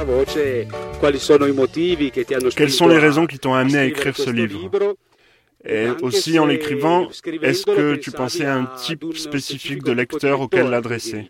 Quels sont les raisons qui t'ont amené à écrire ce livre? Et aussi, en l'écrivant, est-ce que tu pensais à un type spécifique de lecteur auquel l'adresser?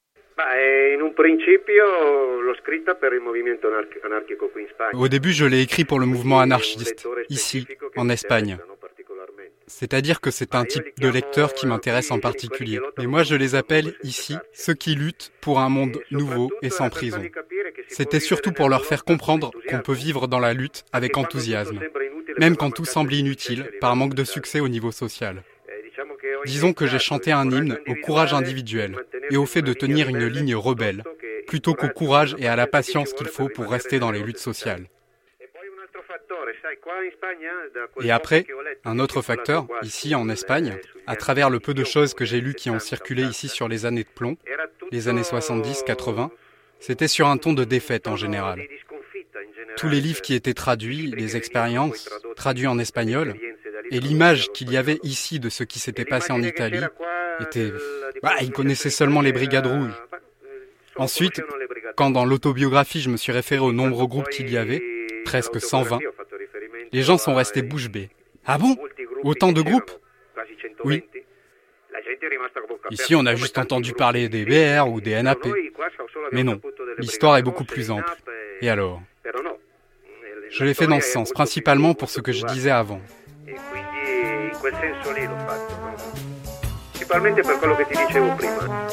Au début, je l'ai écrit pour le mouvement anarchiste, ici, en Espagne. C'est-à-dire que c'est un type de lecteur qui m'intéresse en particulier. Mais moi, je les appelle ici ceux qui luttent pour un monde nouveau et sans prison. C'était surtout pour leur faire comprendre qu'on peut vivre dans la lutte avec enthousiasme, même quand tout semble inutile par manque de succès au niveau social. Disons que j'ai chanté un hymne au courage individuel et au fait de tenir une ligne rebelle, plutôt qu'au courage et à la patience qu'il faut pour rester dans les luttes sociales. Et après, un autre facteur, ici en Espagne, à travers le peu de choses que j'ai lues qui ont circulé ici sur les années de plomb, les années 70-80, c'était sur un ton de défaite en général. Tous les livres qui étaient traduits, les expériences, traduits en espagnol, et l'image qu'il y avait ici de ce qui s'était passé en Italie était... ils connaissaient seulement les Brigades Rouges. Ensuite, quand dans l'autobiographie je me suis référé aux nombreux groupes qu'il y avait, presque 120, les gens sont restés bouche bée. Ah bon? Autant de groupes? Oui. Ici, on a juste entendu parler des BR ou des NAP. Mais non, l'histoire est beaucoup plus ample. Et alors? Je l'ai fait dans ce sens, principalement pour ce que je disais avant. Principalmente per quello che ti dicevo prima.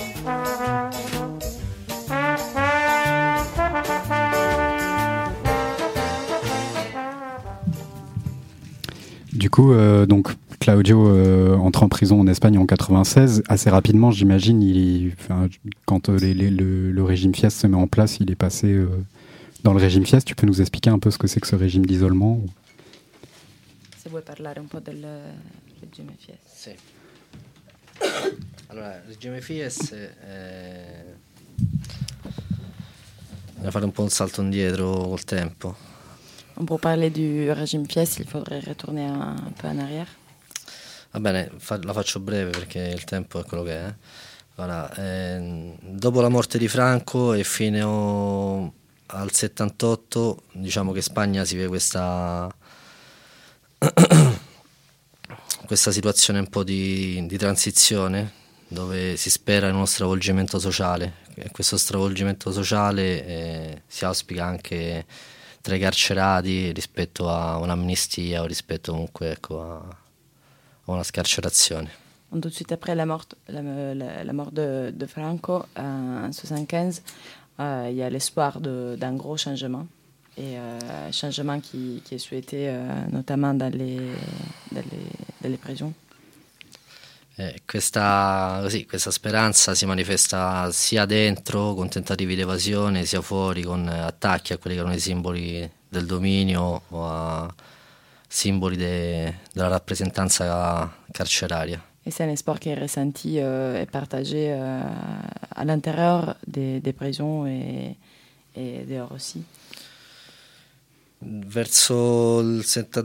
Du coup, donc Claudio entre en prison en Espagne en 96. Assez rapidement, j'imagine, quand le régime Fies se met en place, il est passé dans le régime Fies. Tu peux nous expliquer un peu ce que c'est que ce régime d'isolement? Se vuoi parlare un po' del regime Fies. Sì. Allora, il regime Fies bisogna fare un po' un salto indietro col tempo. Pour parler du régime Fies, il faudrait retourner un peu en arrière. Va bene, la faccio breve perché il tempo è quello che è. Allora, dopo la morte di Franco e fino al 78, diciamo che in Spagna si vede questa situazione un po' di transizione, dove si spera in uno stravolgimento sociale. E questo stravolgimento sociale si auspica anche tra i carcerati rispetto a un'amnistia o rispetto comunque a una scarcerazione. Tout de suite après la mort de Franco en 1975, il y a l'espoir d'un gros changement, et changement qui est souhaité notamment dans les prisons. Questa speranza si manifesta sia dentro con tentativi di evasione, sia fuori con attacchi a quelli che erano i simboli del dominio o a simboli della rappresentanza carceraria. Et c'est un espoir qui est ressenti et partagé à l'intérieur des prisons et dehors aussi. Verso il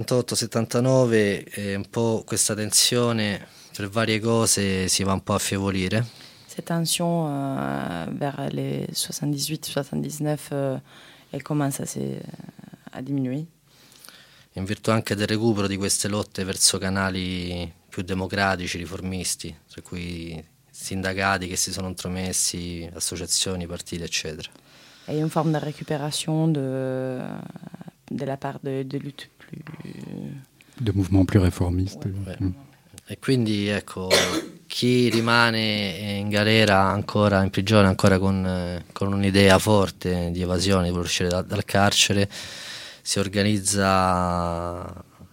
78-79 un po' questa tensione per varie cose si va un po' a affievolire. Cette tension vers les 78-79 elle commence a diminuer. In virtù anche del recupero di queste lotte verso canali più democratici, riformisti, tra cui sindacati che si sono intromessi, associazioni, partiti, eccetera. Il y a une forme de récupération de la part de lutte plus... De mouvements plus réformistes. Ouais. E quindi ecco, chi rimane in galera ancora, in prigione ancora con un'idea forte di evasione, di uscire dal carcere, si organizza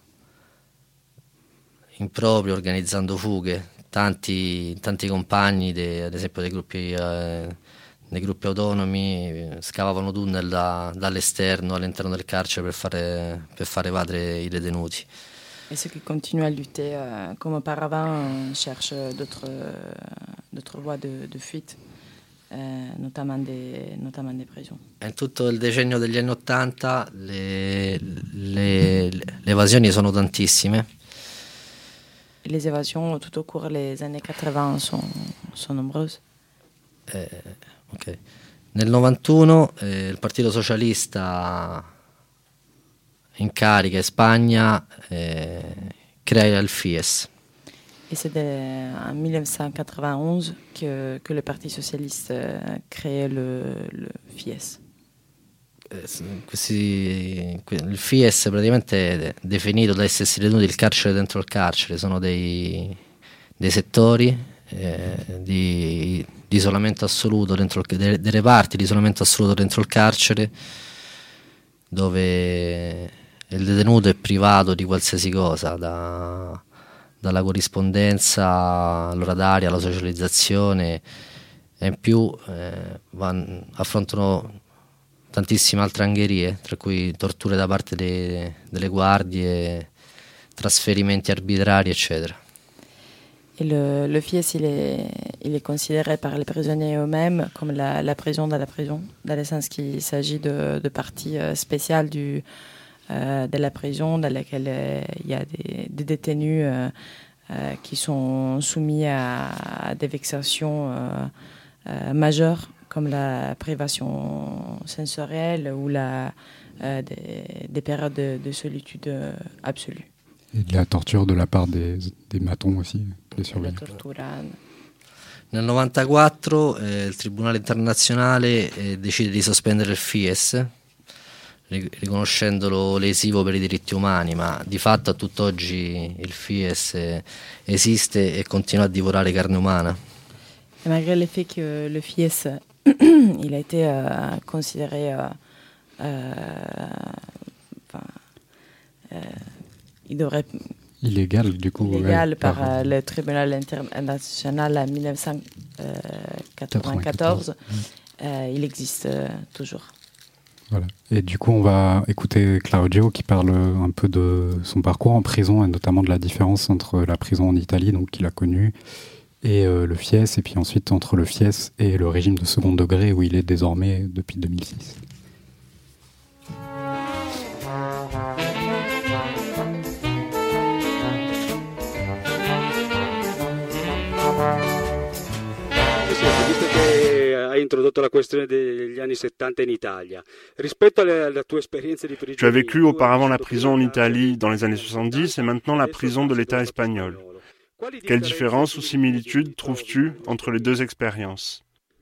in proprio, organizzando fughe. Tanti compagni, ad esempio dei gruppi autonomi, scavavano tunnel dall'esterno all'interno del carcere per fare evadere i detenuti. Et ceux qui continuent à lutter comme auparavant cherchent d'autres voies de fuite, notamment des prisons. In tutto il decennio degli anni '80 le evasioni sono tantissime. Les évasions tout au cours des années 80 sont nombreuses. Ok. Nel 91 il Partito Socialista in carica in Spagna crea il FIES. Et c'est en 1991 que le Parti socialiste crée le FIES. Il FIES praticamente è definito da essi stessi detenuti il carcere dentro il carcere, sono dei settori di isolamento assoluto dei reparti di isolamento assoluto dentro il carcere, dove il detenuto è privato di qualsiasi cosa, dalla corrispondenza all'oratoria, alla socializzazione, e in più affrontano tantissime altre angherie, tra cui torture da parte delle guardie, trasferimenti arbitrari, eccetera. Et le FIES, il est considéré par les prisonniers eux-mêmes comme la prison dans la prison, dans le sens qu'il s'agit de parties spéciales de la prison dans laquelle il y a des détenus qui sont soumis à des vexations majeures, comme la privation sensorielle ou des périodes de solitude absolue. Et de la torture de la part des matons aussi, des surveillants. Nel 94 il Tribunale internazionale decide di sospendere il FIES, riconoscendolo lesivo per i diritti umani, ma di fatto a tutt'oggi il FIES esiste e continua a divorare carne umana. Et malgré le fait que le FIES il a été considéré illégal du coup, illégal par le tribunal international en 1994, il existe toujours. Voilà. Et du coup, on va écouter Claudio qui parle un peu de son parcours en prison et notamment de la différence entre la prison en Italie, donc qu'il a connue, et le FIES, et puis ensuite entre le FIES et le régime de second degré où il est désormais depuis 2006. Visto che hai introdotto la questione degli anni 70 in Italia, rispetto alla tua esperienza di prigioniero... Tu as vécu auparavant la prison en Italie dans les années 70 et maintenant la prison de l'État espagnol. Quelles différences ou similitudes trouves-tu entre les deux expériences?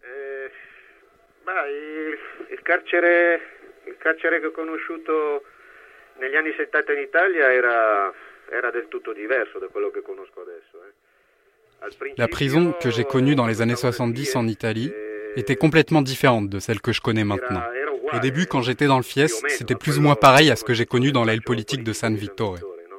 Il carcere che ho conosciuto negli anni 70 in Italia era del tutto diverso da quello che conosco adesso. La prison que j'ai connue dans les années 70 en Italie était complètement différente de celle que je connais maintenant. Au début, quand j'étais dans le FIES, c'était plus ou moins pareil à ce que j'ai connu dans l'aile politique de San Vittore.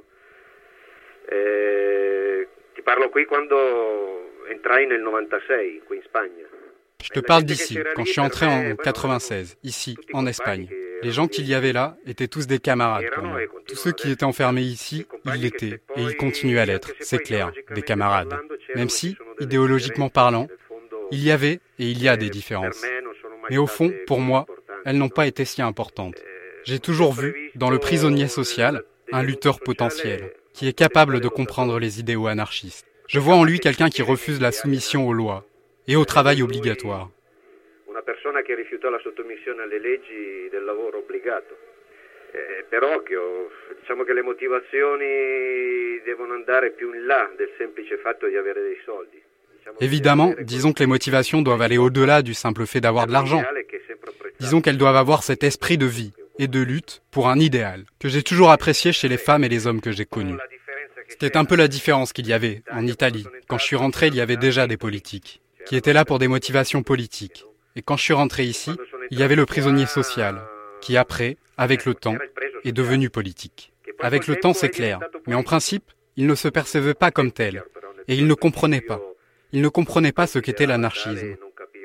Ti parlo qui quando entrai nel 96 qui in Spagna. Je te parle d'ici, quand je suis entré en 96, ici, en Espagne. Les gens qu'il y avait là étaient tous des camarades pour moi. Tous ceux qui étaient enfermés ici, ils l'étaient, et ils continuent à l'être, c'est clair, des camarades. Même si, idéologiquement parlant, il y avait et il y a des différences. Mais au fond, pour moi, elles n'ont pas été si importantes. J'ai toujours vu, dans le prisonnier social, un lutteur potentiel, qui est capable de comprendre les idéaux anarchistes. Je vois en lui quelqu'un qui refuse la soumission aux lois et au travail obligatoire. Una persona che rifiutò la sottomissione alle leggi del lavoro obbligato. Però diciamo che le motivazioni devono andare più in là del semplice fatto di avere dei soldi. Évidemment, disons que les motivations doivent aller au-delà du simple fait d'avoir de l'argent. Disons qu'elles doivent avoir cet esprit de vie et de lutte pour un idéal que j'ai toujours apprécié chez les femmes et les hommes que j'ai connus. C'était un peu la différence qu'il y avait en Italie. Quand je suis rentré, il y avait déjà des politiques qui étaient là pour des motivations politiques. Et quand je suis rentré ici, il y avait le prisonnier social qui après, avec le temps, est devenu politique. Avec le temps, c'est clair, mais en principe, il ne se percevait pas comme tel. Et il ne comprenait pas. Il ne comprenait pas ce qu'était l'anarchisme.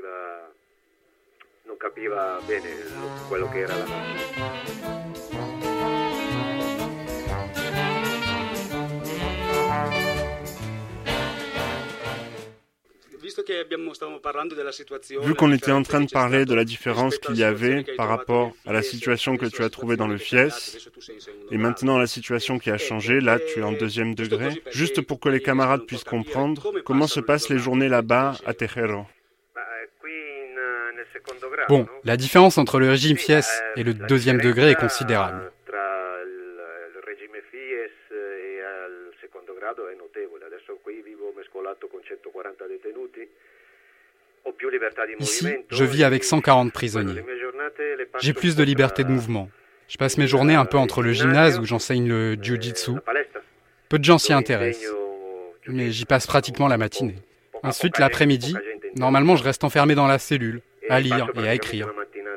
Vu qu'on était en train de parler de la différence qu'il y avait par rapport à la situation que tu as trouvée dans le FIES, et maintenant la situation qui a changé, là tu es en deuxième degré, juste pour que les camarades puissent comprendre comment se passent les journées là-bas à Tejero. Bon, la différence entre le régime Fies et le deuxième degré est considérable. Ici, je vis avec 140 prisonniers. J'ai plus de liberté de mouvement. Je passe mes journées un peu entre le gymnase où j'enseigne le jiu-jitsu. Peu de gens s'y intéressent, mais j'y passe pratiquement la matinée. Ensuite, l'après-midi, normalement, je reste enfermé dans la cellule, à lire et à écrire.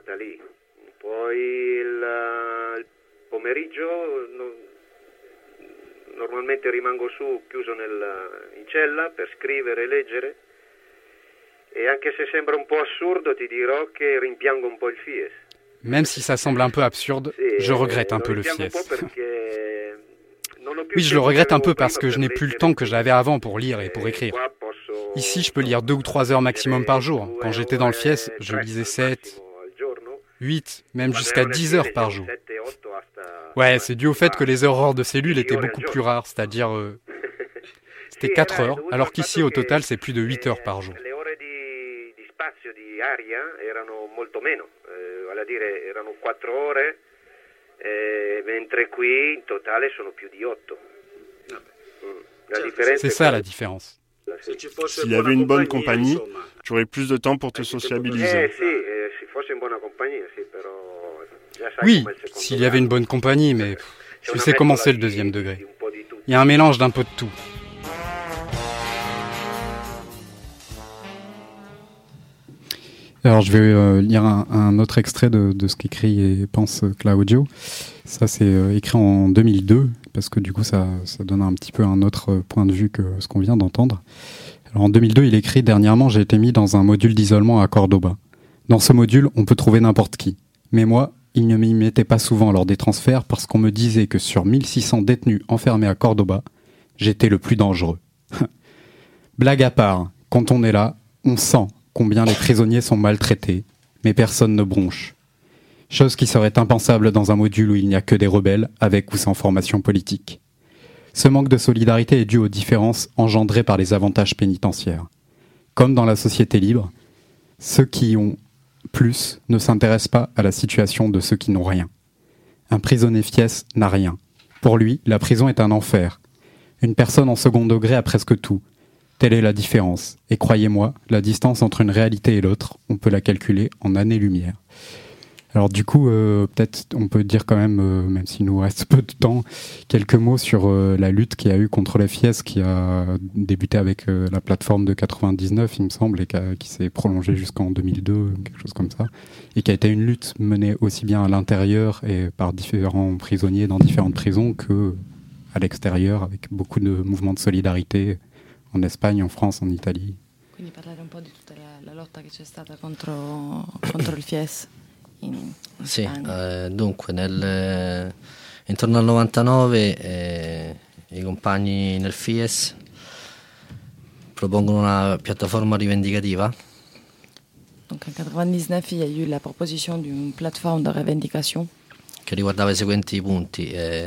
Normalmente rimango su chiuso in cella per scrivere e leggere e anche se sembra un po' assurdo ti dirò che rimpiango un po' il Fies. Même si ça semble un peu absurde, je regrette un peu le Fies. Oui, je le regrette un peu parce que je n'ai plus le temps que j'avais avant pour lire et pour écrire. Ici, je peux lire 2 ou 3 heures maximum par jour. Quand j'étais dans le Fies, je lisais 7, 8, même jusqu'à 10 heures par jour. Ouais, c'est dû au fait que les heures hors de cellule étaient beaucoup plus rares, c'est-à-dire c'était 4 heures, alors qu'ici au total c'est plus de 8 heures par jour. C'est ça la différence. S'il y avait une bonne compagnie, tu aurais plus de temps pour te sociabiliser. Oui, s'il y avait une bonne compagnie, mais tu sais comment c'est le deuxième degré. Il y a un mélange d'un peu de tout. Alors je vais lire un autre extrait de ce qu'écrit et pense Claudio. Ça c'est écrit en 2002, parce que du coup ça donne un petit peu un autre point de vue que ce qu'on vient d'entendre. Alors en 2002, il écrit « Dernièrement, j'ai été mis dans un module d'isolement à Cordoba. Dans ce module, on peut trouver n'importe qui. Mais moi, il ne m'y mettait pas souvent lors des transferts parce qu'on me disait que sur 1600 détenus enfermés à Cordoba, j'étais le plus dangereux. » Blague à part, quand on est là, on sent combien les prisonniers sont maltraités, mais personne ne bronche. Chose qui serait impensable dans un module où il n'y a que des rebelles, avec ou sans formation politique. Ce manque de solidarité est dû aux différences engendrées par les avantages pénitentiaires. Comme dans la société libre, ceux qui ont plus ne s'intéressent pas à la situation de ceux qui n'ont rien. Un prisonnier Fies n'a rien. Pour lui, la prison est un enfer. Une personne en second degré a presque tout. Telle est la différence. Et croyez-moi, la distance entre une réalité et l'autre, on peut la calculer en années-lumière. Alors du coup, peut-être on peut dire quand même, même s'il nous reste peu de temps, quelques mots sur la lutte qu'il y a eu contre les Fies, qui a débuté avec la plateforme de 99, il me semble, et qui s'est prolongée jusqu'en 2002, quelque chose comme ça, et qui a été une lutte menée aussi bien à l'intérieur et par différents prisonniers dans différentes prisons que à l'extérieur, avec beaucoup de mouvements de solidarité en Espagne, en France, en Italie. Quindi parlare un po' di tutta la lotta che c'è stata contro il Fies. Sì, dunque intorno al 99 i compagni nel Fies propongono una piattaforma rivendicativa. Donc en 99, il y a eu la proposition d'une plateforme de revendication che riguardava i seguenti punti: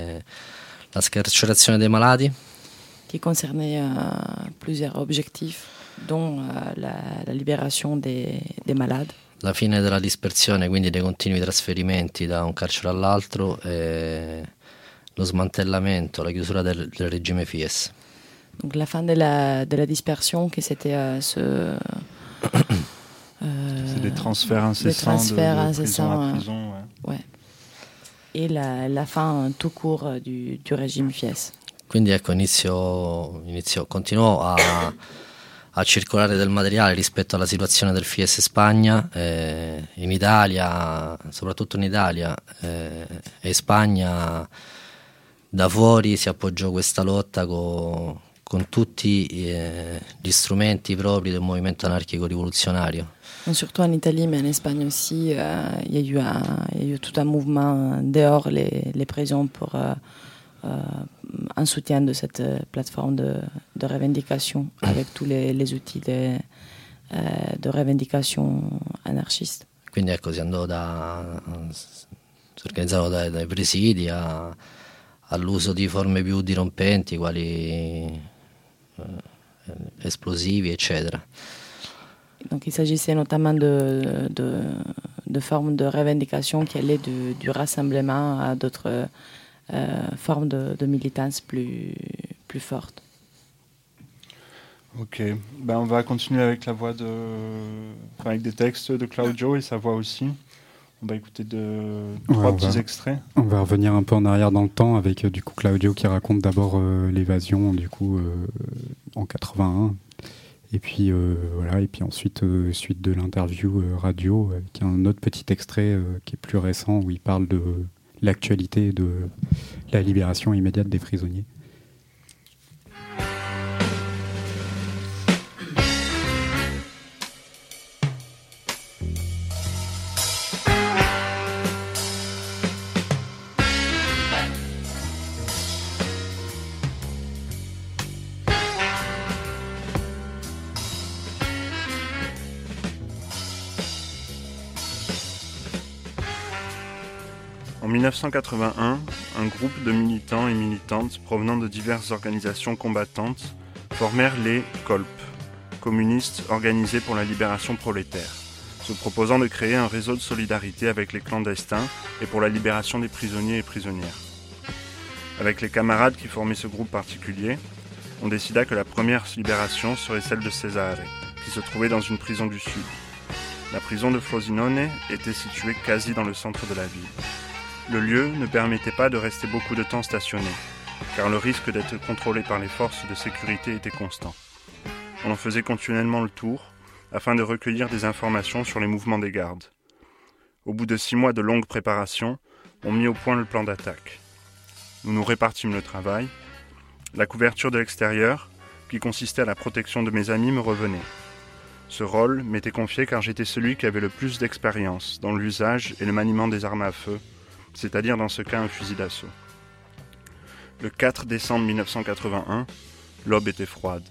la scarcerazione dei malati, qui concernait plusieurs objectifs, dont la libération des malades. La fine della dispersione, quindi dei continui trasferimenti da un carcere all'altro, e lo smantellamento, la chiusura del regime Fies. Donc la fin de la dispersion, que c'était c'est des transferts incessants de prison à prison. Ouais. Et la fin tout court du régime Fies. Quindi ecco, continuò a circolare del materiale rispetto alla situazione del Fies Spagna, in Italia, soprattutto in Italia e Spagna, da fuori si appoggiò questa lotta con tutti gli strumenti propri del movimento anarchico rivoluzionario. Surtout en Italie, mais en Espagne aussi, il y a eu tout un mouvement dehors les prisons pour en soutien de cette plateforme de revendication avec tous les outils de revendication anarchiste. Quindi ecco, si organizzarono dai presidi all'uso di forme più dirompenti, quali esplosivi, eccetera. Donc il s'agissait notamment de formes de revendication qui allaient du rassemblement à d'autres formes de militance plus fortes. Ok, on va continuer avec la voix avec des textes de Claudio et sa voix aussi. On va écouter trois petits extraits. On va revenir un peu en arrière dans le temps avec du coup Claudio qui raconte d'abord l'évasion du coup en 81 et puis voilà, et puis ensuite suite de l'interview radio avec un autre petit extrait qui est plus récent où il parle de l'actualité de la libération immédiate des prisonniers. En 1981, un groupe de militants et militantes provenant de diverses organisations combattantes formèrent les COLP, communistes organisés pour la libération prolétaire, se proposant de créer un réseau de solidarité avec les clandestins et pour la libération des prisonniers et prisonnières. Avec les camarades qui formaient ce groupe particulier, on décida que la première libération serait celle de Cesare, qui se trouvait dans une prison du Sud. La prison de Frosinone était située quasi dans le centre de la ville. Le lieu ne permettait pas de rester beaucoup de temps stationné, car le risque d'être contrôlé par les forces de sécurité était constant. On en faisait continuellement le tour, afin de recueillir des informations sur les mouvements des gardes. Au bout de 6 mois de longue préparation, on mit au point le plan d'attaque. Nous nous répartîmes le travail. La couverture de l'extérieur, qui consistait à la protection de mes amis, me revenait. Ce rôle m'était confié car j'étais celui qui avait le plus d'expérience dans l'usage et le maniement des armes à feu, c'est-à-dire dans ce cas un fusil d'assaut. Le 4 décembre 1981, l'aube était froide.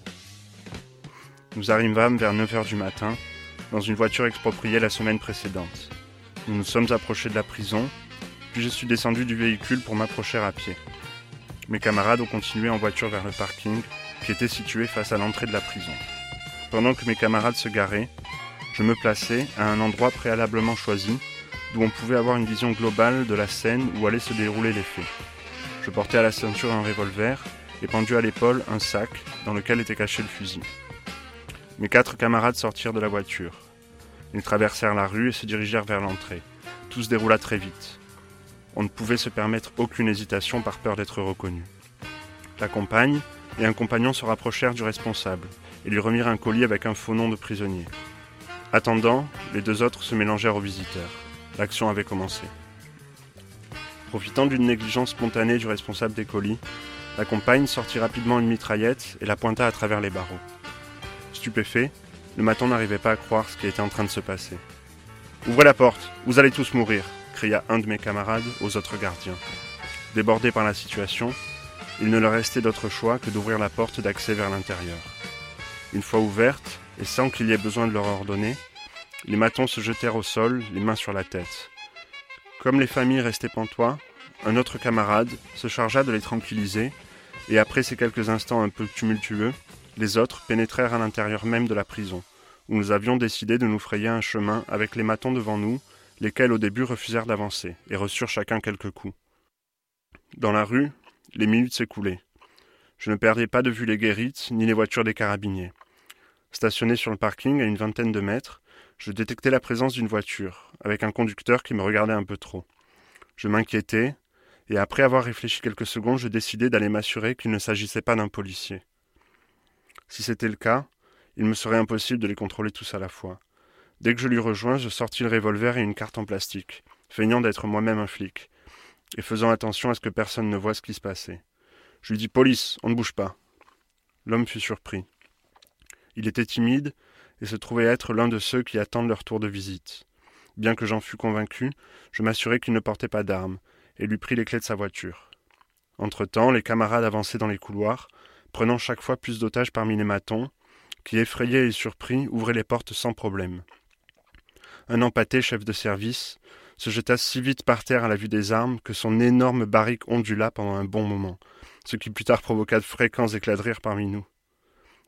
Nous arrivâmes vers 9h du matin, dans une voiture expropriée la semaine précédente. Nous nous sommes approchés de la prison, puis je suis descendu du véhicule pour m'approcher à pied. Mes camarades ont continué en voiture vers le parking, qui était situé face à l'entrée de la prison. Pendant que mes camarades se garaient, je me plaçais à un endroit préalablement choisi, d'où on pouvait avoir une vision globale de la scène où allaient se dérouler les faits. Je portais à la ceinture un revolver et pendu à l'épaule un sac dans lequel était caché le fusil. Mes 4 camarades sortirent de la voiture. Ils traversèrent la rue et se dirigèrent vers l'entrée. Tout se déroula très vite. On ne pouvait se permettre aucune hésitation par peur d'être reconnu. La compagne et un compagnon se rapprochèrent du responsable et lui remirent un colis avec un faux nom de prisonnier. Attendant, les 2 autres se mélangèrent aux visiteurs. L'action avait commencé. Profitant d'une négligence spontanée du responsable des colis, la compagne sortit rapidement une mitraillette et la pointa à travers les barreaux. Stupéfait, le maton n'arrivait pas à croire ce qui était en train de se passer. « Ouvrez la porte, vous allez tous mourir !» cria un de mes camarades aux autres gardiens. Débordés par la situation, il ne leur restait d'autre choix que d'ouvrir la porte d'accès vers l'intérieur. Une fois ouverte, et sans qu'il y ait besoin de leur ordonner, les matons se jetèrent au sol, les mains sur la tête. Comme les familles restaient pantois, un autre camarade se chargea de les tranquilliser, et après ces quelques instants un peu tumultueux, les autres pénétrèrent à l'intérieur même de la prison, où nous avions décidé de nous frayer un chemin avec les matons devant nous, lesquels au début refusèrent d'avancer, et reçurent chacun quelques coups. Dans la rue, les minutes s'écoulaient. Je ne perdais pas de vue les guérites, ni les voitures des carabiniers. Stationné sur le parking à une 20aine de mètres, je détectai la présence d'une voiture, avec un conducteur qui me regardait un peu trop. Je m'inquiétais, et après avoir réfléchi quelques secondes, je décidai d'aller m'assurer qu'il ne s'agissait pas d'un policier. Si c'était le cas, il me serait impossible de les contrôler tous à la fois. Dès que je l'eus rejoint, je sortis le revolver et une carte en plastique, feignant d'être moi-même un flic, et faisant attention à ce que personne ne voie ce qui se passait. Je lui dis « Police, on ne bouge pas !» L'homme fut surpris. Il était timide et se trouvait être l'un de ceux qui attendent leur tour de visite. Bien que j'en fus convaincu, je m'assurai qu'il ne portait pas d'armes et lui pris les clés de sa voiture. Entre-temps, les camarades avançaient dans les couloirs, prenant chaque fois plus d'otages parmi les matons, qui, effrayés et surpris, ouvraient les portes sans problème. Un empâté chef de service se jeta si vite par terre à la vue des armes que son énorme barrique ondula pendant un bon moment, ce qui plus tard provoqua de fréquents éclats de rire parmi nous.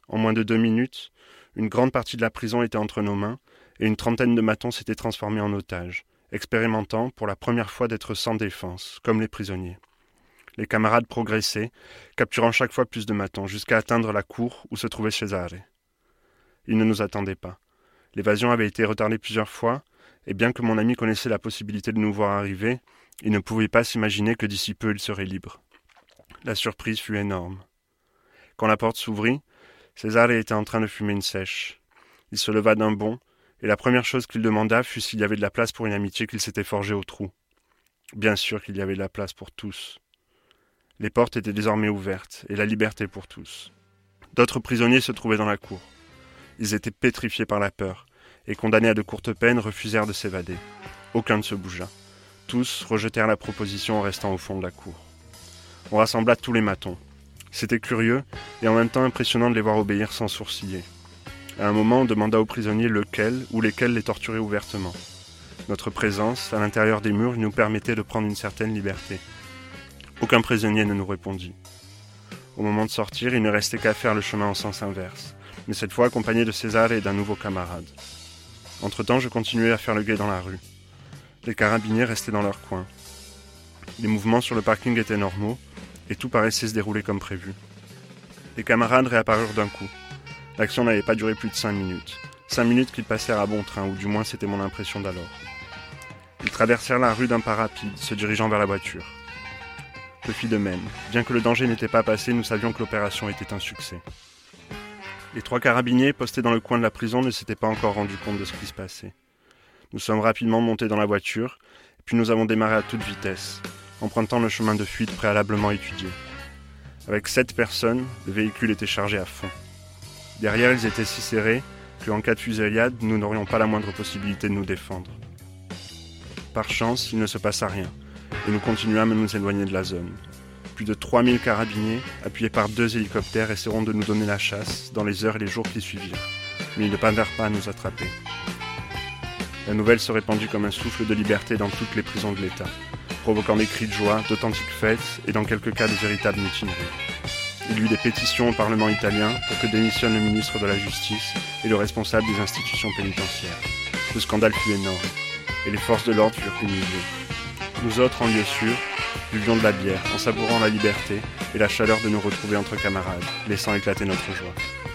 En moins de 2 minutes, une grande partie de la prison était entre nos mains et une trentaine de matons s'étaient transformés en otages, expérimentant pour la première fois d'être sans défense, comme les prisonniers. Les camarades progressaient, capturant chaque fois plus de matons, jusqu'à atteindre la cour où se trouvait Cesare. Ils ne nous attendaient pas. L'évasion avait été retardée plusieurs fois, et bien que mon ami connaissait la possibilité de nous voir arriver, il ne pouvait pas s'imaginer que d'ici peu il serait libre. La surprise fut énorme. Quand la porte s'ouvrit, Cesare était en train de fumer une sèche. Il se leva d'un bond, et la première chose qu'il demanda fut s'il y avait de la place pour une amitié qu'il s'était forgée au trou. Bien sûr qu'il y avait de la place pour tous. Les portes étaient désormais ouvertes, et la liberté pour tous. D'autres prisonniers se trouvaient dans la cour. Ils étaient pétrifiés par la peur, et condamnés à de courtes peines, refusèrent de s'évader. Aucun ne se bougea. Tous rejetèrent la proposition en restant au fond de la cour. On rassembla tous les matons. C'était curieux, et en même temps impressionnant de les voir obéir sans sourciller. À un moment, on demanda aux prisonniers lequel ou lesquels les torturaient ouvertement. Notre présence, à l'intérieur des murs, nous permettait de prendre une certaine liberté. Aucun prisonnier ne nous répondit. Au moment de sortir, il ne restait qu'à faire le chemin en sens inverse, mais cette fois accompagné de Cesare et d'un nouveau camarade. Entre-temps, je continuais à faire le guet dans la rue. Les carabiniers restaient dans leur coin. Les mouvements sur le parking étaient normaux, et tout paraissait se dérouler comme prévu. Les camarades réapparurent d'un coup. L'action n'avait pas duré plus de 5 minutes. 5 minutes qu'ils passèrent à bon train, ou du moins c'était mon impression d'alors. Ils traversèrent la rue d'un pas rapide, se dirigeant vers la voiture. Je fis de même. Bien que le danger n'était pas passé, nous savions que l'opération était un succès. Les 3 carabiniers postés dans le coin de la prison ne s'étaient pas encore rendus compte de ce qui se passait. Nous sommes rapidement montés dans la voiture, puis nous avons démarré à toute vitesse, empruntant le chemin de fuite préalablement étudié. Avec 7 personnes, le véhicule était chargé à fond. Derrière, ils étaient si serrés qu'en cas de fusillade, nous n'aurions pas la moindre possibilité de nous défendre. Par chance, il ne se passa rien, et nous continuâmes à nous éloigner de la zone. Plus de 3000 carabiniers, appuyés par 2 hélicoptères, essaieront de nous donner la chasse dans les heures et les jours qui suivirent, mais ils ne parvinrent pas à nous attraper. La nouvelle se répandit comme un souffle de liberté dans toutes les prisons de l'État, provoquant des cris de joie, d'authentiques fêtes et dans quelques cas de véritables mutineries. Il y eut des pétitions au Parlement italien pour que démissionne le ministre de la Justice et le responsable des institutions pénitentiaires. Le scandale fut énorme, et les forces de l'ordre furent humiliées. Nous autres, en lieu sûr, buvions de la bière, en savourant la liberté et la chaleur de nous retrouver entre camarades, laissant éclater notre joie.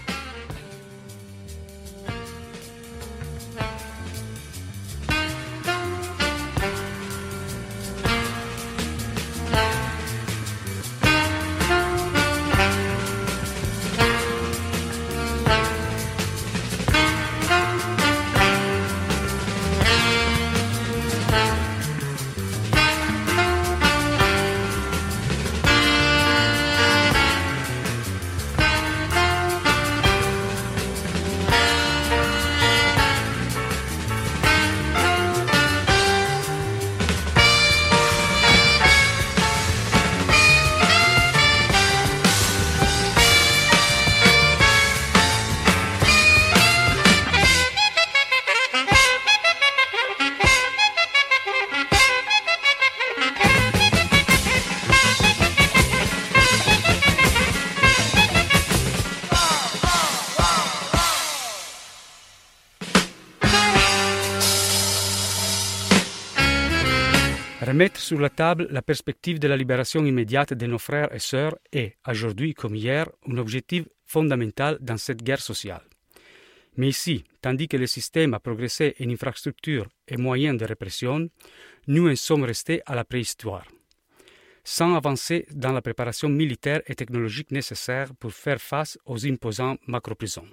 Remettre sur la table la perspective de la libération immédiate de nos frères et sœurs est, aujourd'hui comme hier, un objectif fondamental dans cette guerre sociale. Mais ici, tandis que le système a progressé en infrastructures et moyens de répression, nous en sommes restés à la préhistoire, sans avancer dans la préparation militaire et technologique nécessaire pour faire face aux imposants macro-prisons.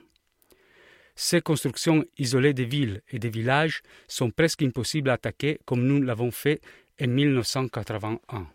Ces constructions isolées des villes et des villages sont presque impossibles à attaquer comme nous l'avons fait en 1981,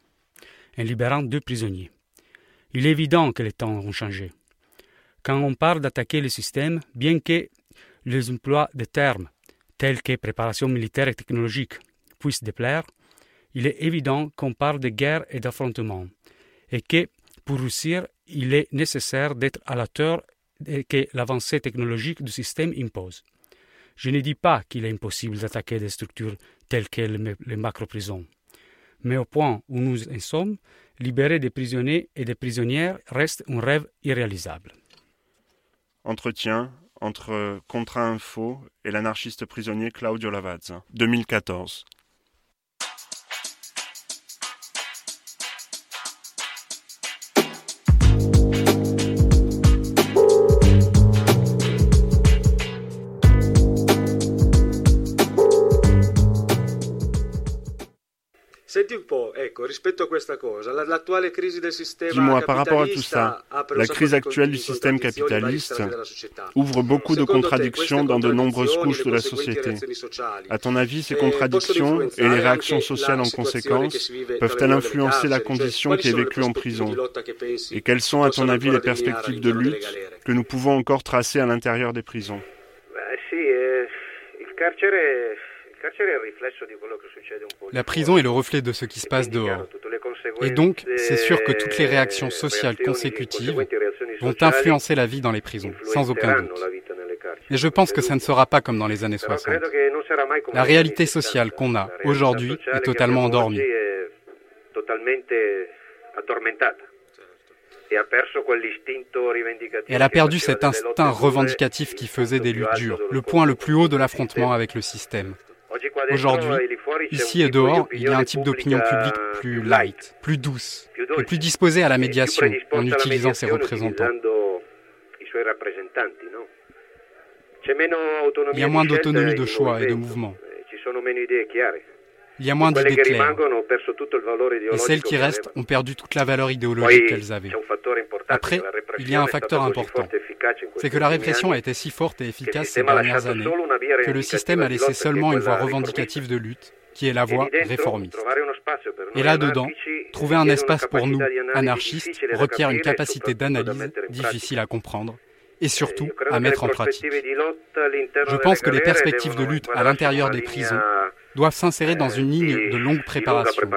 en libérant 2 prisonniers. Il est évident que les temps ont changé. Quand on parle d'attaquer le système, bien que les emplois de termes tels que préparation militaire et technologique puissent déplaire, il est évident qu'on parle de guerre et d'affrontement, et que pour réussir, il est nécessaire d'être à la hauteur que l'avancée technologique du système impose. Je ne dis pas qu'il est impossible d'attaquer des structures telles que les macro-prisons. Mais au point où nous en sommes, libérer des prisonniers et des prisonnières reste un rêve irréalisable. Entretien entre Contra Info et l'anarchiste prisonnier Claudio Lavazza, 2014. Dis-moi, par rapport à tout ça, la crise actuelle du système capitaliste ouvre beaucoup de contradictions dans de nombreuses couches de la société. À ton avis, ces contradictions et les réactions sociales en conséquence peuvent-elles influencer la condition qui est vécue en prison? Et quelles sont, à ton avis, les perspectives de lutte que nous pouvons encore tracer à l'intérieur des prisons? La prison est le reflet de ce qui se passe dehors. Et donc, c'est sûr que toutes les réactions sociales consécutives vont influencer la vie dans les prisons, sans aucun doute. Et je pense que ça ne sera pas comme dans les années 60. La réalité sociale qu'on a aujourd'hui est totalement endormie. Elle a perdu cet instinct revendicatif qui faisait des luttes dures, le point le plus haut de l'affrontement avec le système. Aujourd'hui, ici et dehors, il y a un type d'opinion publique plus light, plus douce, et plus disposée à la médiation en utilisant ses représentants. Il y a moins d'autonomie de choix et de mouvement. Il y a moins d'idées claires. Et celles qui restent ont perdu toute la valeur idéologique qu'elles avaient. Après, il y a un facteur important. C'est que la répression a été si forte et efficace ces dernières années que le système a laissé seulement une voie revendicative de lutte, qui est la voie réformiste. Et là-dedans, trouver un espace pour nous, anarchistes, requiert une capacité d'analyse difficile à comprendre et surtout à mettre en pratique. Je pense que les perspectives de lutte à l'intérieur des prisons doivent s'insérer dans une ligne de longue préparation.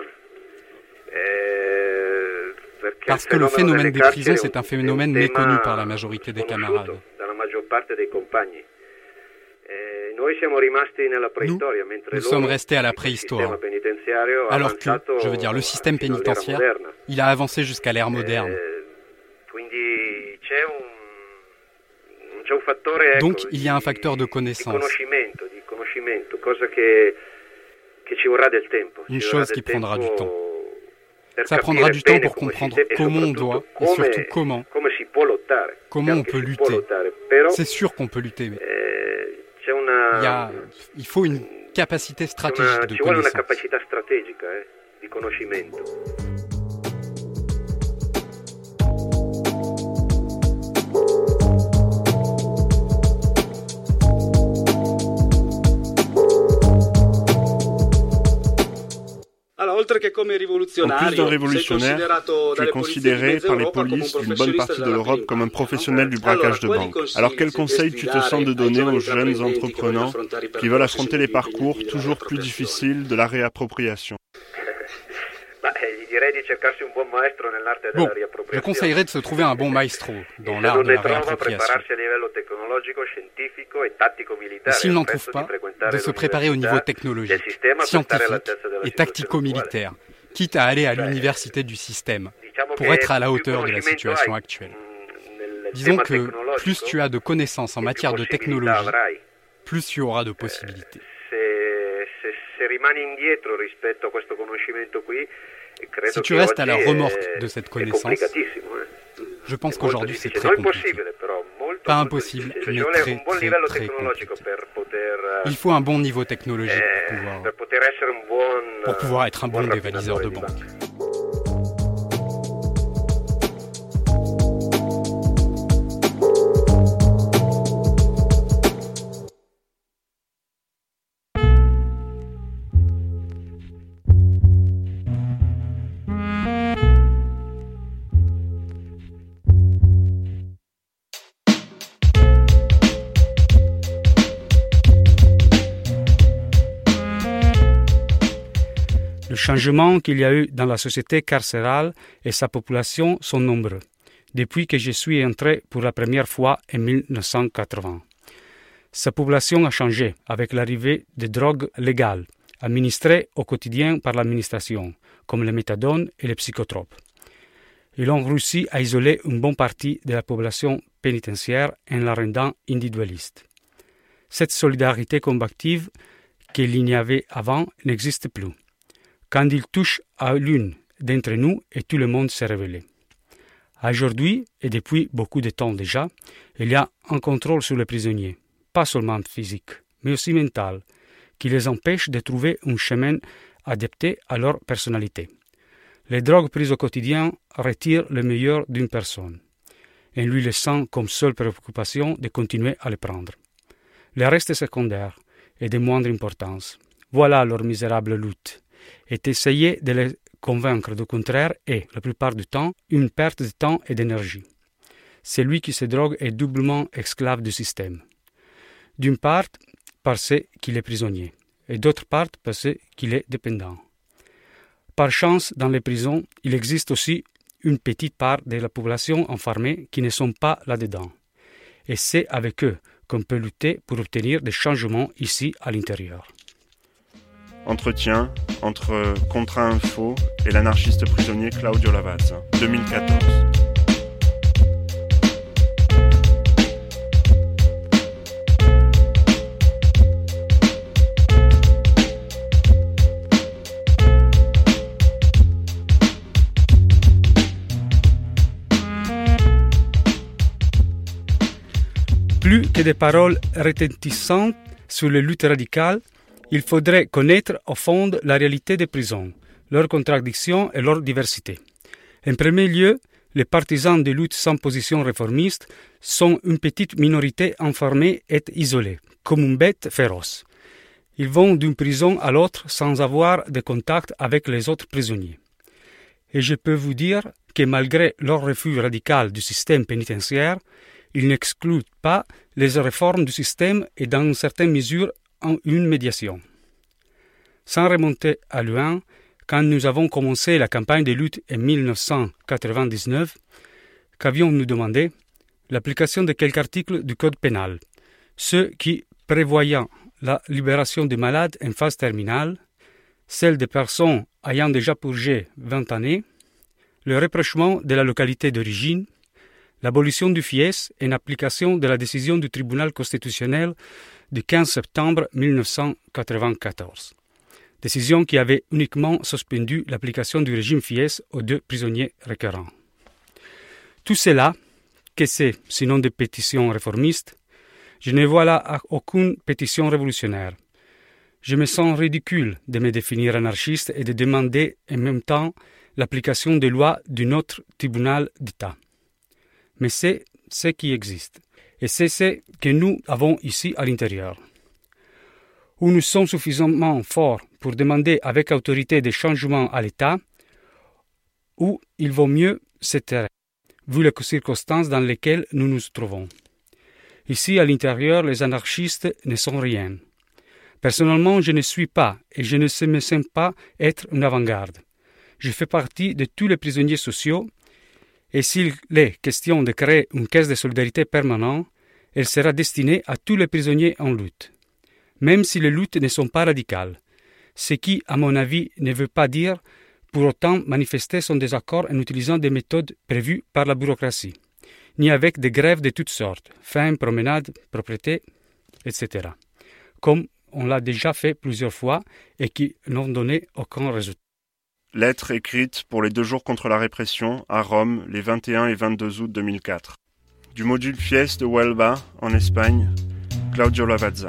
Parce que le phénomène des prisons, c'est un phénomène méconnu par la majorité des camarades. Nous sommes restés à la préhistoire, alors que, je veux dire, le système pénitentiaire, il a avancé jusqu'à l'ère moderne. Donc, il y a un facteur de connaissance. Une chose qui prendra du temps. Ça prendra du temps pour comprendre comment on doit, et surtout comment on peut lutter. C'est sûr qu'on peut lutter, mais il faut une capacité stratégique de connaissance. En plus d'un révolutionnaire, tu es considéré par les polices d'une bonne partie de l'Europe comme un professionnel du braquage de banque. Alors quels conseils tu te sens de donner aux jeunes entrepreneurs qui veulent affronter les parcours toujours plus difficiles de la réappropriation? Bon, je conseillerais de se trouver un bon maestro dans l'art de la réappropriation. Et s'il n'en trouve pas, de se préparer au niveau technologique, scientifique et tactico-militaire, quitte à aller à l'université du système, pour être à la hauteur de la situation actuelle. Disons que plus tu as de connaissances en matière de technologie, plus tu auras de possibilités. Si tu restes à la remorque de cette connaissance, je pense qu'aujourd'hui c'est très compliqué. Pas impossible, mais très compliqué. Il faut un bon niveau technologique pour pouvoir être un bon dévaliseur de banque. Les changements qu'il y a eu dans la société carcérale et sa population sont nombreux, depuis que je suis entré pour la première fois en 1980. Sa population a changé avec l'arrivée des drogues légales, administrées au quotidien par l'administration, comme le méthadone et les psychotropes. Ils ont réussi à isoler une bonne partie de la population pénitentiaire en la rendant individualiste. Cette solidarité combative qu'il y avait avant n'existe plus. Quand il touche à l'une d'entre nous, et tout le monde s'est révélé. Aujourd'hui, et depuis beaucoup de temps déjà, il y a un contrôle sur les prisonniers, pas seulement physique, mais aussi mental, qui les empêche de trouver un chemin adapté à leur personnalité. Les drogues prises au quotidien retirent le meilleur d'une personne, en lui laissant comme seule préoccupation de continuer à les prendre. Le reste est secondaire et de moindre importance. Voilà leur misérable lutte. Et essayer de les convaincre du contraire est, la plupart du temps, une perte de temps et d'énergie. Celui qui se drogue est doublement esclave du système. D'une part, parce qu'il est prisonnier, et d'autre part, parce qu'il est dépendant. Par chance, dans les prisons, il existe aussi une petite part de la population enfermée qui ne sont pas là-dedans. Et c'est avec eux qu'on peut lutter pour obtenir des changements ici à l'intérieur. Entretien entre Contra Info et l'anarchiste prisonnier Claudio Lavazza, 2014. Plus que des paroles retentissantes sur les luttes radicales, il faudrait connaître au fond la réalité des prisons, leurs contradictions et leur diversité. En premier lieu, les partisans des luttes sans position réformiste sont une petite minorité enfermée et isolée, comme une bête féroce. Ils vont d'une prison à l'autre sans avoir de contact avec les autres prisonniers. Et je peux vous dire que malgré leur refus radical du système pénitentiaire, ils n'excluent pas les réformes du système et dans une certaine mesure en une médiation. Sans remonter à loin, quand nous avons commencé la campagne de lutte en 1999, qu'avions-nous demandé? L'application de quelques articles du Code pénal, ceux qui prévoyant la libération des malades en phase terminale, celle des personnes ayant déjà purgé 20 années, le rapprochement de la localité d'origine, l'abolition du FIES en application de la décision du tribunal constitutionnel du 15 septembre 1994. Décision qui avait uniquement suspendu l'application du régime FIES aux 2 prisonniers récurrents. Tout cela, que c'est sinon des pétitions réformistes, je ne vois là aucune pétition révolutionnaire. Je me sens ridicule de me définir anarchiste et de demander en même temps l'application des lois d'un autre tribunal d'État. Mais c'est ce qui existe. Et c'est ce que nous avons ici à l'intérieur. Où nous sommes suffisamment forts pour demander avec autorité des changements à l'État, où il vaut mieux se taire, vu les circonstances dans lesquelles nous nous trouvons. Ici, à l'intérieur, les anarchistes ne sont rien. Personnellement, je ne suis pas, et je ne me sens pas être une avant-garde. Je fais partie de tous les prisonniers sociaux, et s'il est question de créer une caisse de solidarité permanente, elle sera destinée à tous les prisonniers en lutte. Même si les luttes ne sont pas radicales, ce qui, à mon avis, ne veut pas dire pour autant manifester son désaccord en utilisant des méthodes prévues par la bureaucratie, ni avec des grèves de toutes sortes, faim, promenade, propriété, etc., comme on l'a déjà fait plusieurs fois et qui n'ont donné aucun résultat. Lettre écrite pour les 2 jours contre la répression à Rome les 21 et 22 août 2004. Du module FIES de Huelva, en Espagne, Claudio Lavazza.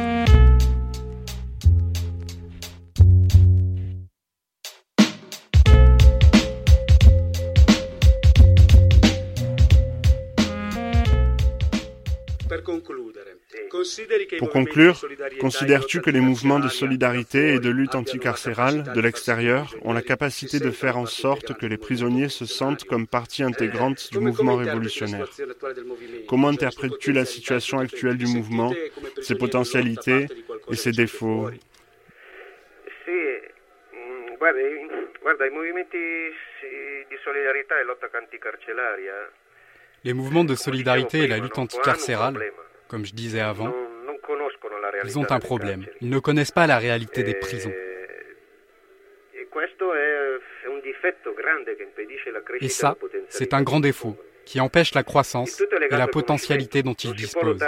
Pour conclure, considères-tu que les mouvements de solidarité et de lutte anticarcérale de l'extérieur ont la capacité de faire en sorte que les prisonniers se sentent comme partie intégrante du mouvement révolutionnaire? Comment interprètes-tu la situation actuelle du mouvement, ses potentialités et ses défauts? Les mouvements de solidarité et la lutte anticarcérale, comme je disais avant, ils ont un problème. Ils ne connaissent pas la réalité des prisons. Et ça, c'est un grand défaut qui empêche la croissance et la potentialité dont ils disposent.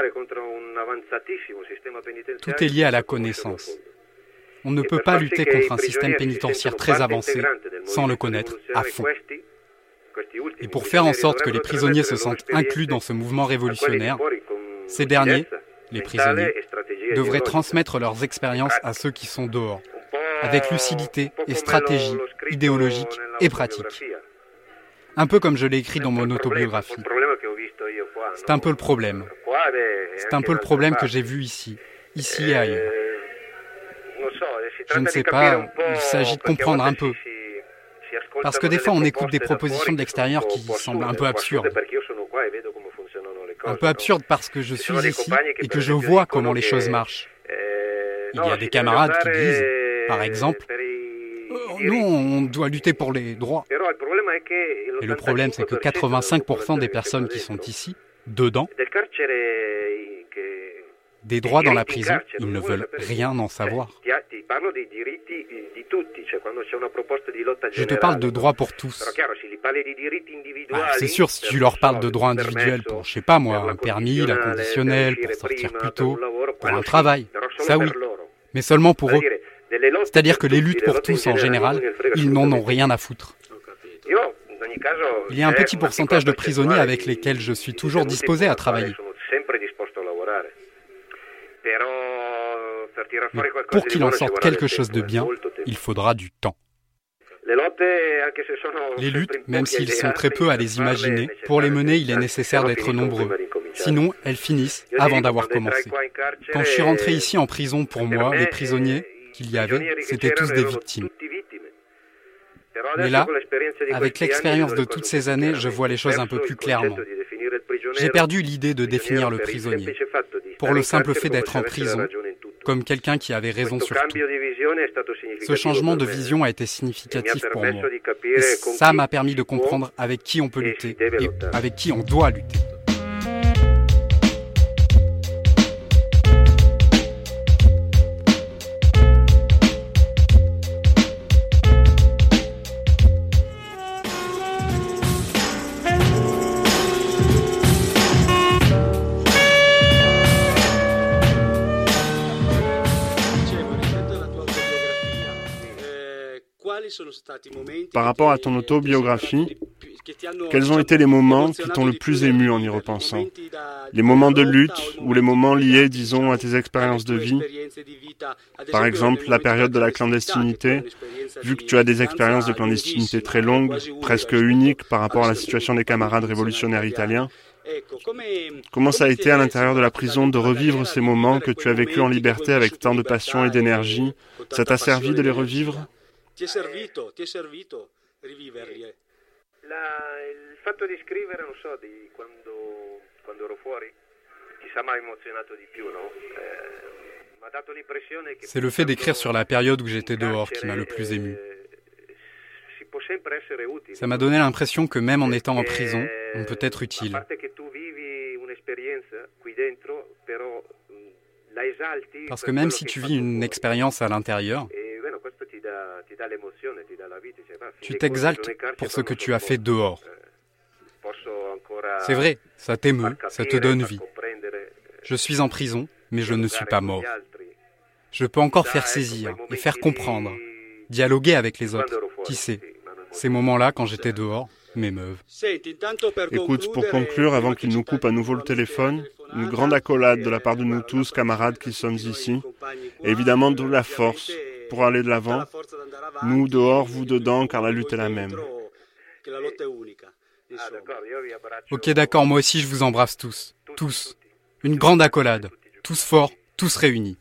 Tout est lié à la connaissance. On ne peut pas lutter contre un système pénitentiaire très avancé sans le connaître à fond. Et pour faire en sorte que les prisonniers se sentent inclus dans ce mouvement révolutionnaire, ces derniers, les prisonniers, devraient transmettre leurs expériences à ceux qui sont dehors, avec lucidité et stratégie idéologique et pratique. Un peu comme je l'ai écrit dans mon autobiographie. C'est un peu le problème. C'est un peu le problème que j'ai vu ici et ailleurs. Je ne sais pas, il s'agit de comprendre un peu. Parce que des fois, on écoute des propositions de l'extérieur qui semblent un peu absurdes. Un peu absurdes parce que je suis ici et que je vois comment les choses marchent. Il y a des camarades qui disent, par exemple, nous, on doit lutter pour les droits. Et le problème, c'est que 85% des personnes qui sont ici, dedans, des droits dans la prison, ils ne veulent rien en savoir. Je te parle de droits pour tous. C'est sûr, si tu leur parles de droits individuels pour, je sais pas moi, un permis, la conditionnelle, pour sortir plus tôt, pour un travail, ça oui, mais seulement pour eux. C'est-à-dire que les luttes pour tous en général, ils n'en ont rien à foutre. Il y a un petit pourcentage de prisonniers avec lesquels je suis toujours disposé à travailler. Mais pour qu'il en sorte quelque chose de bien, il faudra du temps. Les luttes, même s'ils sont très peu à les imaginer, pour les mener, il est nécessaire d'être nombreux. Sinon, elles finissent avant d'avoir commencé. Quand je suis rentré ici en prison, pour moi, les prisonniers qu'il y avait, c'était tous des victimes. Mais là, avec l'expérience de toutes ces années, je vois les choses un peu plus clairement. J'ai perdu l'idée de définir le prisonnier, pour le simple fait d'être en prison, comme quelqu'un qui avait raison sur tout. Ce changement de vision a été significatif pour moi, et ça m'a permis de comprendre avec qui on peut lutter et avec qui on doit lutter. Par rapport à ton autobiographie, quels ont été les moments qui t'ont le plus ému en y repensant? Les moments de lutte ou les moments liés, disons, à tes expériences de vie? Par exemple, la période de la clandestinité, vu que tu as des expériences de clandestinité très longues, presque uniques par rapport à la situation des camarades révolutionnaires italiens. Comment ça a été à l'intérieur de la prison de revivre ces moments que tu as vécus en liberté avec tant de passion et d'énergie? Ça t'a servi de les revivre? Ti è servito riviverli? Il fatto di scrivere, non so, di quando ero fuori, chissà mai emozionato di più, no? M'ha dato l'impressione che c'est le fait d'écrire sur la période où j'étais dehors qui m'a le plus ému. Ça m'a donné l'impression que même en étant en prison, on peut être utile. Parce que même si tu vis une expérience à l'intérieur, tu t'exaltes pour ce que tu as fait dehors. C'est vrai, ça t'émeut, ça te donne vie. Je suis en prison, mais je ne suis pas mort. Je peux encore faire saisir et faire comprendre, dialoguer avec les autres. Qui sait, ces moments-là, quand j'étais dehors, m'émeuvent. Écoute, pour conclure, avant qu'il nous coupe à nouveau le téléphone, une grande accolade de la part de nous tous, camarades qui sommes ici, et évidemment de la force pour aller de l'avant, nous dehors, vous dedans, car la lutte est la même. Ok, d'accord, moi aussi je vous embrasse tous. Tous. Une grande accolade. Tous forts, tous réunis.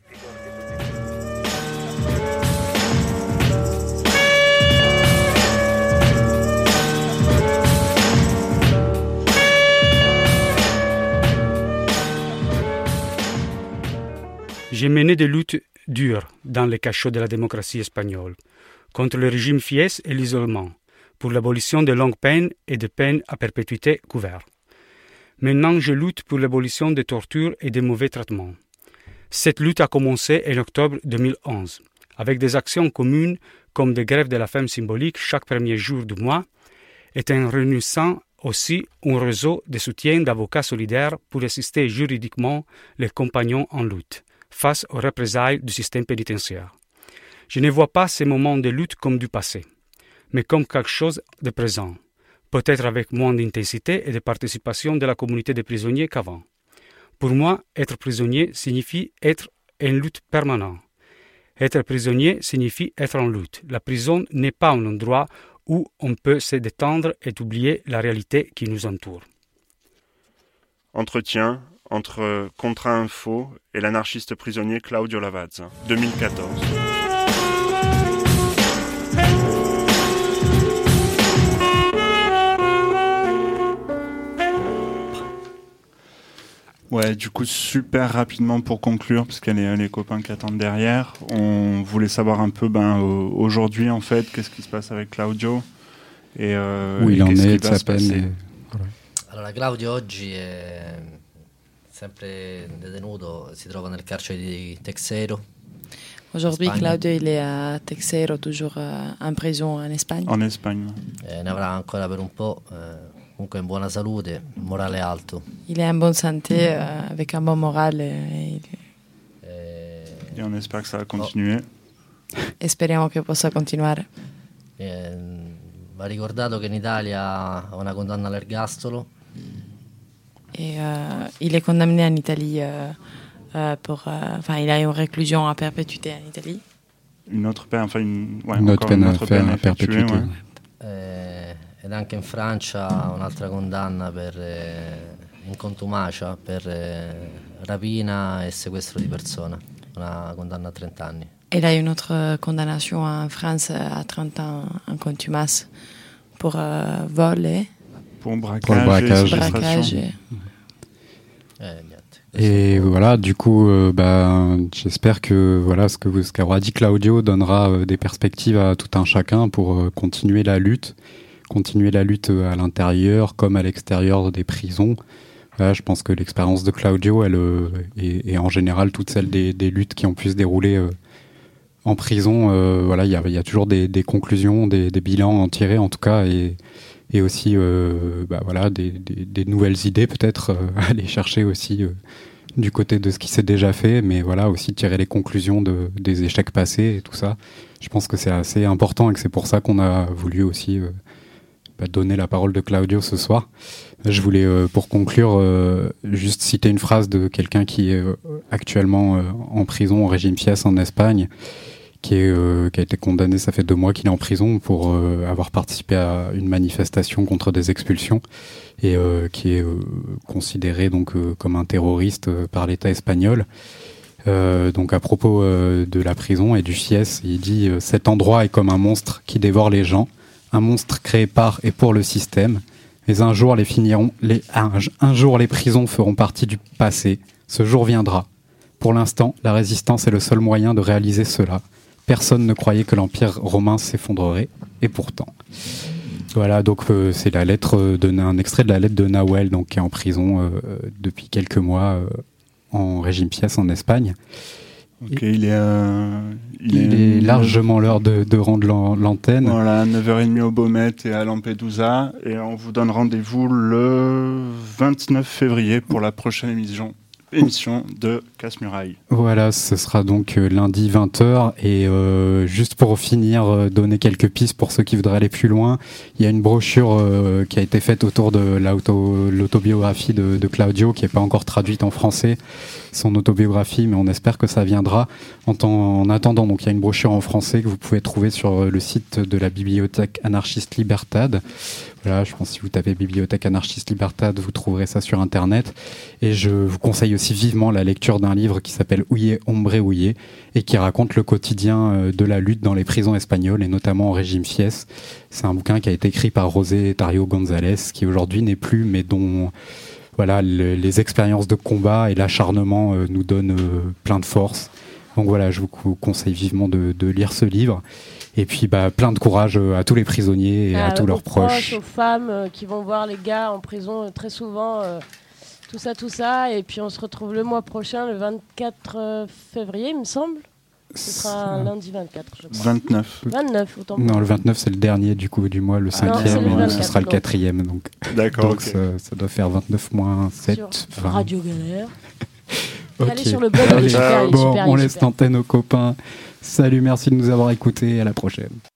J'ai mené des luttes dures dans les cachots de la démocratie espagnole, contre le régime Fies et l'isolement, pour l'abolition des longues peines et des peines à perpétuité couverte. Maintenant, je lutte pour l'abolition des tortures et des mauvais traitements. Cette lutte a commencé en octobre 2011, avec des actions communes comme des grèves de la faim symboliques chaque premier jour du mois, est en réunissant aussi un réseau de soutien d'avocats solidaires pour assister juridiquement les compagnons en lutte face aux représailles du système pénitentiaire. Je ne vois pas ces moments de lutte comme du passé, mais comme quelque chose de présent, peut-être avec moins d'intensité et de participation de la communauté des prisonniers qu'avant. Pour moi, être prisonnier signifie être en lutte permanente. Être prisonnier signifie être en lutte. La prison n'est pas un endroit où on peut se détendre et oublier la réalité qui nous entoure. Entretien entre Contra Info et l'anarchiste prisonnier Claudio Lavazza, 2014. Ouais, du coup, super rapidement pour conclure, parce qu'il y a les copains qui attendent derrière. On voulait savoir un peu, aujourd'hui, en fait, qu'est-ce qui se passe avec Claudio et où il en est de sa peine. Voilà. Allora, Claudio oggi è sempre detenuto, si trova nel carcere di Texeiro. Aujourd'hui, Claudio, il est à Texeiro, toujours en prison en Espagne. En Espagne. Ne avrà ancora per un po'. Comunque in buona salute, morale alto. Il est en bonne santé, avec un bon moral. Et on espère que ça va continuer. Speriamo che possa continuare. Va ricordato che in Italia ha una condanna all'ergastolo. Et il est condamné en Italie pour... il a une réclusion à perpétuité en Italie. Une autre peine, une autre peine à perpétuité. Ed anche in Francia un'altra condanna in contumacia per rapina e sequestro di persona, una condanna a 30 anni. Il a une autre condamnation en France à 30 ans en contumace pour vol et... Pour braquage. Et voilà, du coup, j'espère que ce qu'aura dit Claudio donnera des perspectives à tout un chacun pour continuer la lutte à l'intérieur comme à l'extérieur des prisons. Là, je pense que l'expérience de Claudio, et en général toutes celles des luttes qui ont pu se dérouler en prison, il y a toujours des conclusions, des bilans à en tirer en tout cas, et aussi des nouvelles idées peut-être à aller chercher aussi du côté de ce qui s'est déjà fait, mais voilà, aussi tirer les conclusions des échecs passés et tout ça. Je pense que c'est assez important et que c'est pour ça qu'on a voulu aussi donner la parole de Claudio ce soir. Je voulais, pour conclure, juste citer une phrase de quelqu'un qui est actuellement en prison, en régime FIES en Espagne, qui a été condamné, ça fait 2 mois qu'il est en prison pour avoir participé à une manifestation contre des expulsions et qui est considéré donc comme un terroriste par l'État espagnol. Donc à propos de la prison et du FIES, il dit « Cet endroit est comme un monstre qui dévore les gens, un monstre créé par et pour le système, mais un jour un jour les prisons feront partie du passé. Ce jour viendra. Pour l'instant, la résistance est le seul moyen de réaliser cela. Personne ne croyait que l'Empire romain s'effondrerait, et pourtant. » Voilà, donc c'est un extrait de la lettre de Nahuel, donc qui est en prison depuis quelques mois en régime FIES en Espagne. Ok, il est largement l'heure de rendre l'antenne. Voilà, 9h30 au Baumet et à Lampedusa. Et on vous donne rendez-vous le 29 février pour la prochaine émission de Casse-Muraille. Voilà, ce sera donc lundi 20h. Et juste pour finir, donner quelques pistes pour ceux qui voudraient aller plus loin. Il y a une brochure qui a été faite autour de l'autobiographie de Claudio, qui n'est pas encore traduite en français, son autobiographie, mais on espère que ça viendra. En attendant, donc il y a une brochure en français que vous pouvez trouver sur le site de la bibliothèque anarchiste Libertad. Voilà, je pense que si vous tapez Bibliothèque anarchiste Libertad, vous trouverez ça sur Internet. Et je vous conseille aussi vivement la lecture d'un livre qui s'appelle Huye, hombre huye, et qui raconte le quotidien de la lutte dans les prisons espagnoles, et notamment au régime FIES. C'est un bouquin qui a été écrit par José Tario González, qui aujourd'hui n'est plus, mais dont voilà, les expériences de combat et l'acharnement nous donnent plein de force. Donc voilà, je vous conseille vivement de lire ce livre. Et puis plein de courage à tous les prisonniers et à tous leurs proches. Aux femmes qui vont voir les gars en prison très souvent, tout ça. Et puis on se retrouve le mois prochain, le 24 février, il me semble. Ce sera un lundi 24, je crois. 29. 29, autant. Non, le 29, c'est le dernier du coup du mois, le 5e, ce sera le 4e. Donc, d'accord, donc ça doit faire 29 moins 7. Sur Radio Galère. Okay. Allez sur le blog, on laisse l'antenne aux copains. Salut, merci de nous avoir écoutés, à la prochaine.